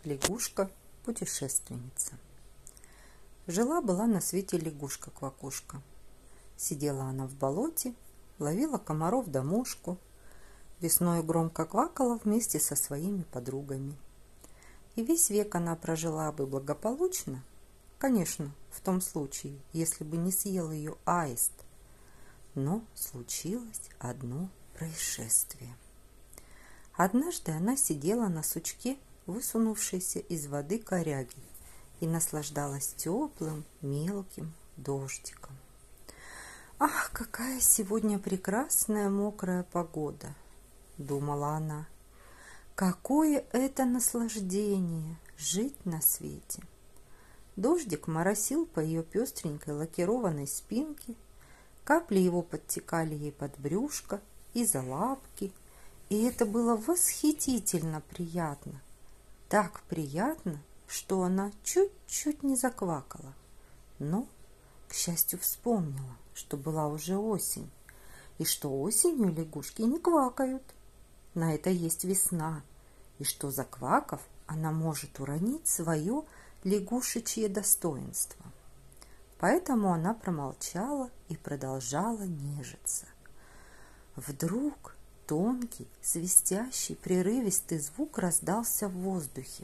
Лягушка-путешественница. Жила-была на свете лягушка-квакушка. Сидела она в болоте, ловила комаров да мушку. Весною громко квакала вместе со своими подругами. И весь век она прожила бы благополучно, конечно, в том случае, если бы не съел ее аист. Но случилось одно происшествие. Однажды она сидела на сучке, высунувшейся из воды коряги, и наслаждалась теплым, мелким дождиком. «Ах, какая сегодня прекрасная мокрая погода!» – думала она. «Какое это наслаждение жить на свете!» Дождик моросил по ее пестренькой лакированной спинке, капли его подтекали ей под брюшко и за лапки, и это было восхитительно приятно. Так приятно, что она чуть-чуть не заквакала. Но, к счастью, вспомнила, что была уже осень, и что осенью лягушки не квакают. На это есть весна, и что, заквакав, она может уронить свое лягушечье достоинство. Поэтому она промолчала и продолжала нежиться. Вдруг тонкий, свистящий, прерывистый звук раздался в воздухе.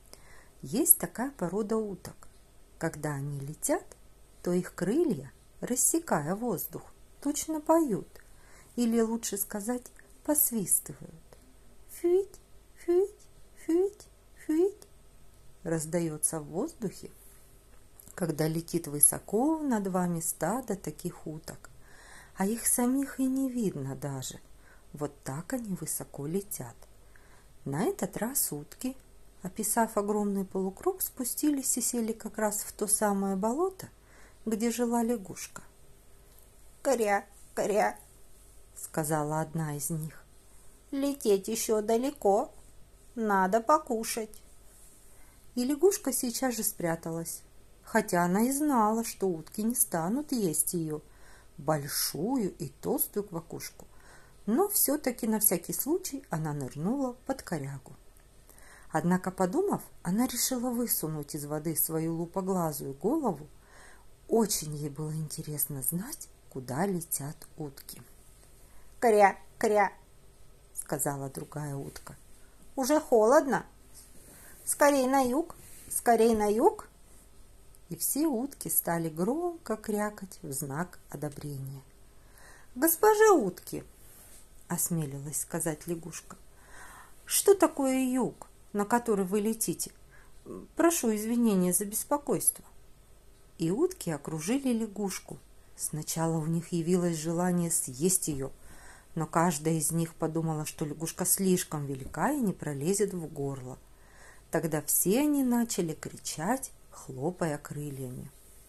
Есть такая порода уток. Когда они летят, то их крылья, рассекая воздух, точно поют, или, лучше сказать, посвистывают. Фють, фють, фють, фють раздается в воздухе, когда летит высоко над вами стадо таких уток, а их самих и не видно даже. Вот так они высоко летят. На этот раз утки, описав огромный полукруг, спустились и сели как раз в то самое болото, где жила лягушка. «Кря, кря», — сказала одна из них. «Лететь еще далеко, надо покушать». И лягушка сейчас же спряталась, хотя она и знала, что утки не станут есть ее, большую и толстую квакушку. Но все-таки на всякий случай она нырнула под корягу. Однако, подумав, она решила высунуть из воды свою лупоглазую голову. Очень ей было интересно знать, куда летят утки. «Кря, кря», — сказала другая утка. «Уже холодно. Скорей на юг, скорей на юг». И все утки стали громко крякать в знак одобрения. «Госпожа утки», — осмелилась сказать лягушка, — «что такое юг, на который вы летите? Прошу извинения за беспокойство». И утки окружили лягушку. Сначала у них явилось желание съесть ее, но каждая из них подумала, что лягушка слишком велика и не пролезет в горло. Тогда все они начали кричать, хлопая крыльями.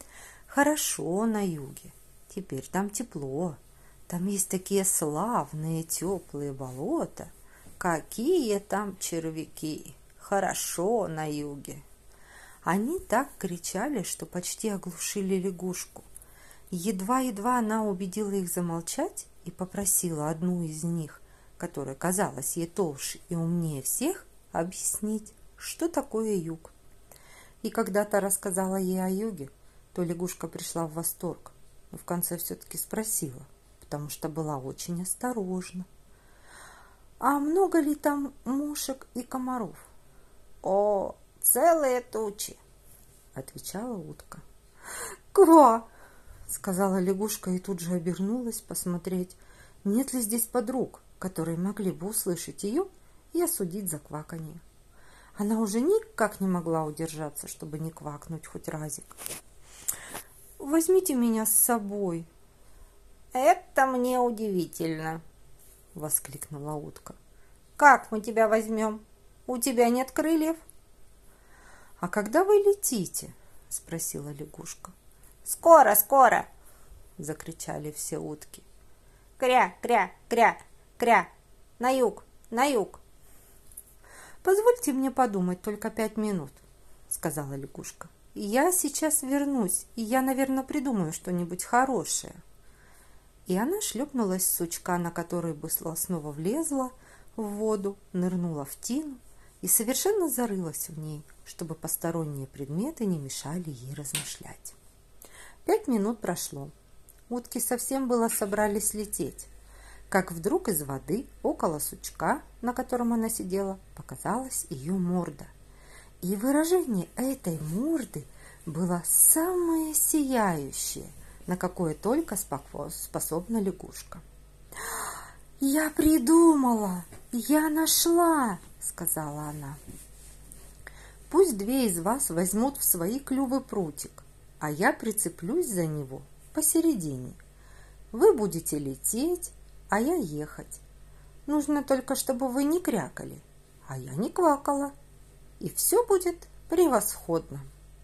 «Хорошо на юге, теперь там тепло. Там есть такие славные теплые болота. Какие там червяки! Хорошо на юге!» Они так кричали, что почти оглушили лягушку. Едва-едва она убедила их замолчать и попросила одну из них, которая казалась ей толще и умнее всех, объяснить, что такое юг. И когда та рассказала ей о юге, то лягушка пришла в восторг, но в конце все-таки спросила, потому что была очень осторожна: «А много ли там мушек и комаров?» «О, целые тучи», — отвечала утка. «Ква!» — сказала лягушка и тут же обернулась посмотреть, нет ли здесь подруг, которые могли бы услышать ее и осудить за кваканье. Она уже никак не могла удержаться, чтобы не квакнуть хоть разик. «Возьмите меня с собой!» «Это мне удивительно», — воскликнула утка. «Как мы тебя возьмем? У тебя нет крыльев?» «А когда вы летите?» — спросила лягушка. «Скоро, скоро!» — закричали все утки. «Кря, кря, кря, кря! На юг, на юг!» «Позвольте мне подумать только 5 минут», — сказала лягушка. «Я сейчас вернусь, и я, наверное, придумаю что-нибудь хорошее». И она шлепнулась с сучка, на который быстро снова влезла в воду, нырнула в тину и совершенно зарылась в ней, чтобы посторонние предметы не мешали ей размышлять. 5 минут прошло. Утки совсем было собрались лететь, как вдруг из воды около сучка, на котором она сидела, показалась ее морда. И выражение этой морды было самое сияющее, на какое только способна лягушка. «Я придумала! Я нашла!» — сказала она. «Пусть 2 из вас возьмут в свои клювы прутик, а я прицеплюсь за него посередине. Вы будете лететь, а я ехать. Нужно только, чтобы вы не крякали, а я не квакала, и все будет превосходно».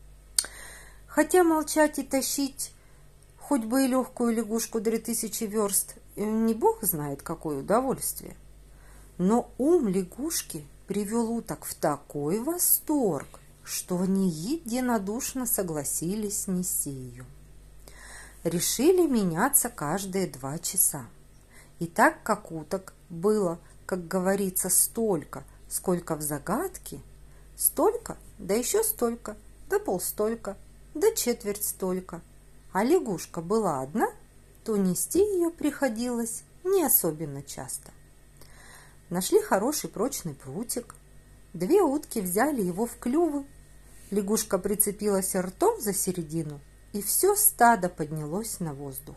Хотя молчать и тащить хоть бы и легкую лягушку 3000 верст не бог знает какое удовольствие, но ум лягушки привел уток в такой восторг, что они единодушно согласились нести ее. Решили меняться каждые 2 часа. И так как уток было, как говорится, столько, сколько в загадке, столько, да еще столько, да полстолько, да четверть столько, а лягушка была одна, то нести ее приходилось не особенно часто. Нашли хороший прочный прутик, 2 утки взяли его в клювы, лягушка прицепилась ртом за середину, и все стадо поднялось на воздух.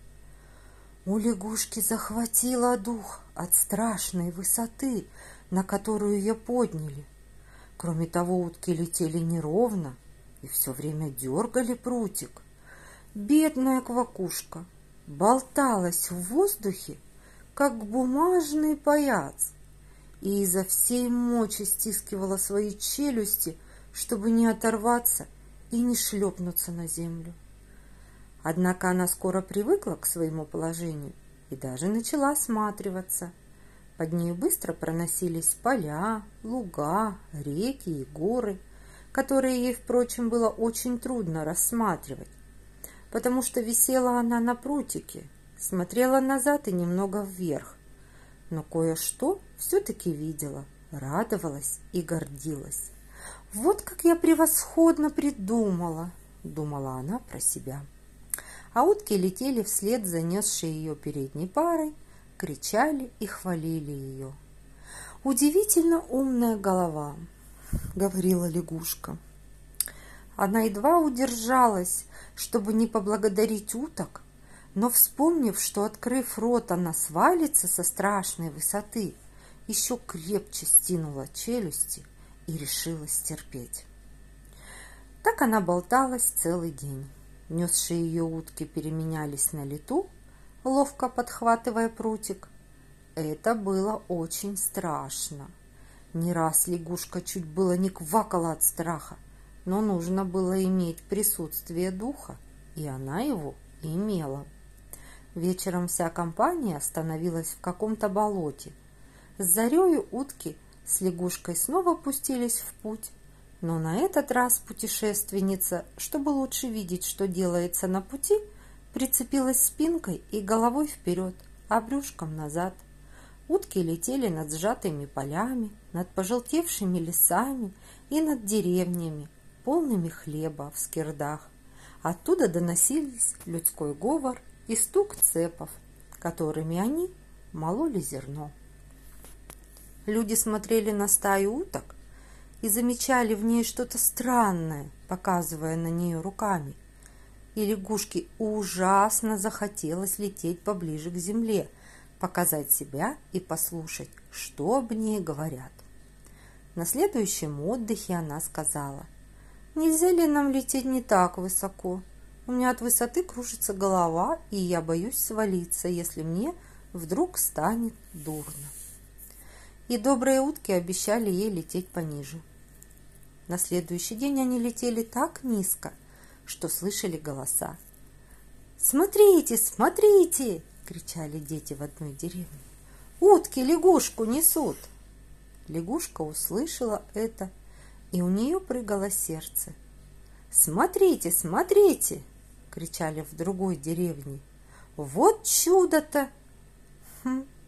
У лягушки захватило дух от страшной высоты, на которую ее подняли. Кроме того, утки летели неровно и все время дергали прутик. Бедная квакушка болталась в воздухе, как бумажный паяц, и изо всей мочи стискивала свои челюсти, чтобы не оторваться и не шлепнуться на землю. Однако она скоро привыкла к своему положению и даже начала осматриваться. Под нею быстро проносились поля, луга, реки и горы, которые ей, впрочем, было очень трудно рассматривать, потому что висела она на прутике, смотрела назад и немного вверх, но кое-что все-таки видела, радовалась и гордилась. «Вот как я превосходно придумала!» — думала она про себя. А утки летели вслед за несшей ее передней парой, кричали и хвалили ее. «Удивительно умная голова!» — говорила лягушка. Она едва удержалась, чтобы не поблагодарить уток, но, вспомнив, что, открыв рот, она свалится со страшной высоты, еще крепче стянула челюсти и решилась терпеть. Так она болталась целый день. Несшие ее утки переменялись на лету, ловко подхватывая прутик. Это было очень страшно. Не раз лягушка чуть было не квакала от страха, но нужно было иметь присутствие духа, и она его имела. Вечером вся компания остановилась в каком-то болоте. С зарею утки с лягушкой снова пустились в путь, но на этот раз путешественница, чтобы лучше видеть, что делается на пути, прицепилась спинкой и головой вперед, а брюшком назад. Утки летели над сжатыми полями, над пожелтевшими лесами и над деревнями, полными хлеба в скирдах. Оттуда доносились людской говор и стук цепов, которыми они мололи зерно. Люди смотрели на стаю уток и замечали в ней что-то странное, показывая на нее руками. И лягушке ужасно захотелось лететь поближе к земле, показать себя и послушать, что об ней говорят. На следующем отдыхе она сказала: «Нельзя ли нам лететь не так высоко? У меня от высоты кружится голова, и я боюсь свалиться, если мне вдруг станет дурно». И добрые утки обещали ей лететь пониже. На следующий день они летели так низко, что слышали голоса. «Смотрите, смотрите!» — кричали дети в одной деревне. «Утки лягушку несут!» Лягушка услышала это, и у нее прыгало сердце. «Смотрите, смотрите!» — кричали в другой деревне. «Вот чудо-то!»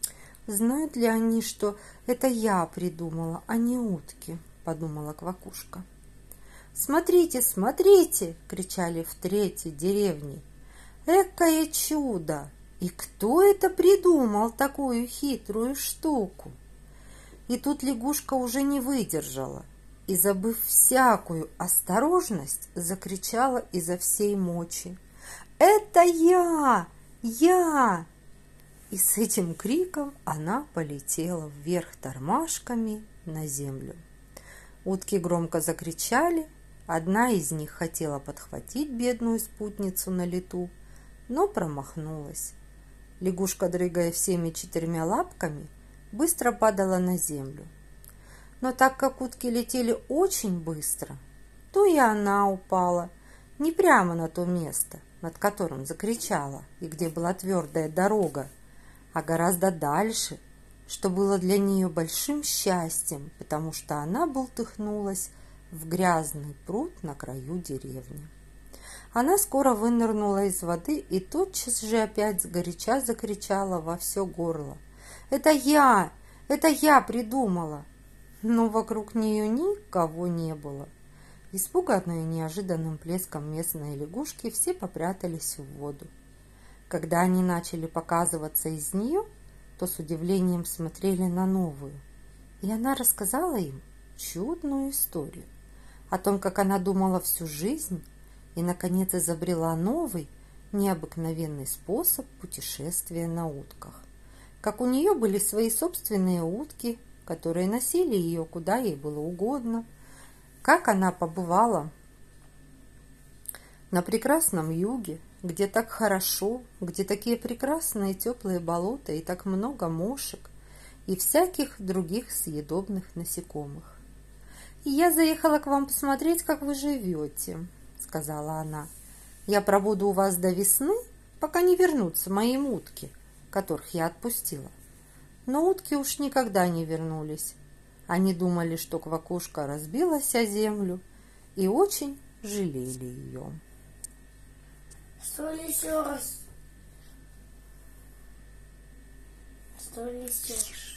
Знают ли они, что это я придумала, а не утки? Подумала Квакушка. «Смотрите, смотрите!» – кричали в третьей деревне. «Экое чудо! И кто это придумал такую хитрую штуку?» И тут лягушка уже не выдержала и, забыв всякую осторожность, закричала изо всей мочи: «Это я! Я!» И с этим криком она полетела вверх тормашками на землю. Утки громко закричали. Одна из них хотела подхватить бедную спутницу на лету, но промахнулась. Лягушка, дрыгая всеми 4 лапками, быстро падала на землю. Но так как утки летели очень быстро, то и она упала не прямо на то место, над которым закричала и где была твердая дорога, а гораздо дальше, что было для нее большим счастьем, потому что она бултыхнулась в грязный пруд на краю деревни. Она скоро вынырнула из воды и тотчас же опять сгоряча закричала во все горло: «Это я! Это я придумала!» Но вокруг нее никого не было. Испуганные неожиданным плеском местные лягушки все попрятались в воду. Когда они начали показываться из нее, то с удивлением смотрели на новую. И она рассказала им чудную историю о том, как она думала всю жизнь и, наконец, изобрела новый, необыкновенный способ путешествия на утках. Как у нее были свои собственные утки, которые носили ее куда ей было угодно, как она побывала на прекрасном юге, где так хорошо, где такие прекрасные теплые болота и так много мошек и всяких других съедобных насекомых. «И я заехала к вам посмотреть, как вы живете», — сказала она. «Я пробуду у вас до весны, пока не вернутся мои утки, которых я отпустила». Но утки уж никогда не вернулись. Они думали, что Квакушка разбилась о землю, и очень жалели ее. Что несешь? Что несешь?